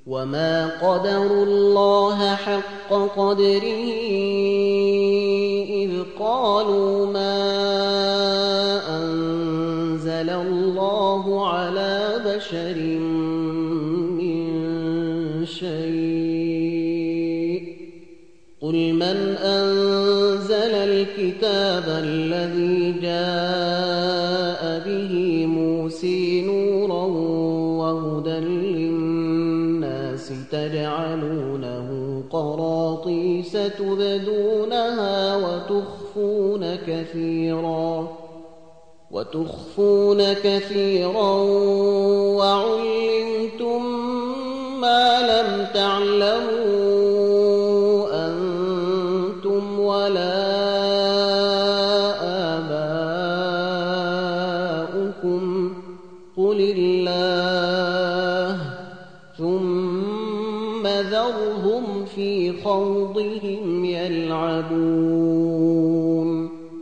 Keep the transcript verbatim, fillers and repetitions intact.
وما قدروا الله حق قدره إذ قالوا ما أنزل الله على بشر من شيء قل من أنزل الكتاب الذي جاء به موسى نورا وهدى للناس تجعلونه قراطيس تبدونها وتخفون كثيرا وتخفون كثيرا وعلمتم ما لم تعلموا أنتم ولا آباؤكم قل الله ثم ذرهم في خوضهم يلعبون